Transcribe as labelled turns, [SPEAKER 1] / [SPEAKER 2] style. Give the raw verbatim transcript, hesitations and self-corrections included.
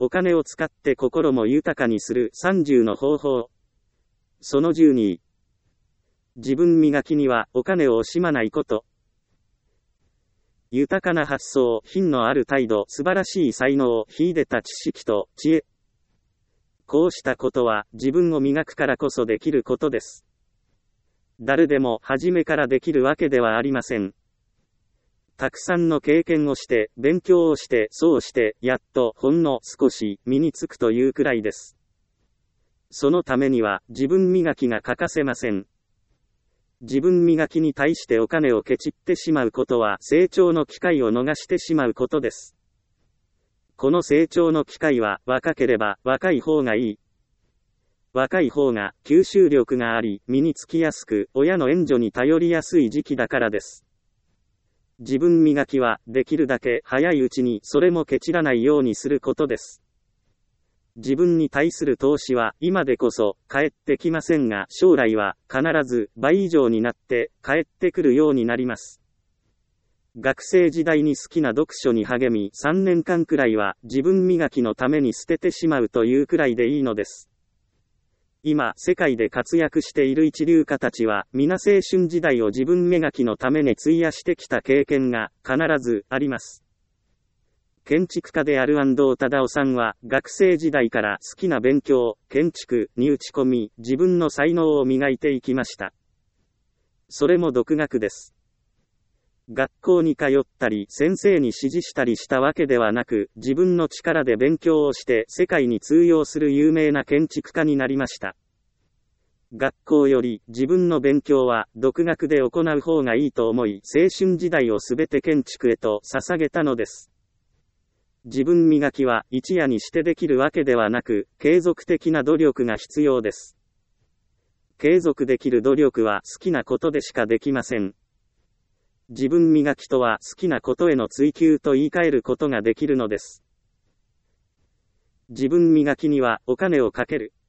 [SPEAKER 1] お金を使って心も豊かにするさんじゅうの方法。そのじゅうに。自分磨きにはお金を惜しまないこと。豊かな発想、品のある態度、素晴らしい才能、秀でた知識と知恵。こうしたことは自分を磨くからこそできることです。誰でも初めからできるわけではありません。たくさんの経験をして、勉強をして、そうして、やっとほんの少し身につくというくらいです。そのためには自分磨きが欠かせません。自分磨きに対してお金をケチってしまうことは成長の機会を逃してしまうことです。この成長の機会は若ければ若い方がいい。若い方が吸収力があり、身につきやすく、親の援助に頼りやすい時期だからです。自分磨きはできるだけ早いうちにそれもケチらないようにすることです。自分に対する投資は今でこそ返ってきませんが、将来は必ず倍以上になって返ってくるようになります。学生時代に好きな読書に励み、さんねんかんくらいは自分磨きのために捨ててしまうというくらいでいいのです。今、世界で活躍している一流家たちは、皆青春時代を自分磨きのために費やしてきた経験が必ずあります。建築家である安藤忠雄さんは、学生時代から好きな勉強、建築に打ち込み、自分の才能を磨いていきました。それも独学です。学校に通ったり、先生に指示したりしたわけではなく、自分の力で勉強をして、世界に通用する有名な建築家になりました。学校より自分の勉強は独学で行う方がいいと思い、青春時代をすべて建築へと捧げたのです。自分磨きは一夜にしてできるわけではなく、継続的な努力が必要です。継続できる努力は好きなことでしかできません。自分磨きとは好きなことへの追求と言い換えることができるのです。自分磨きにはお金をかける。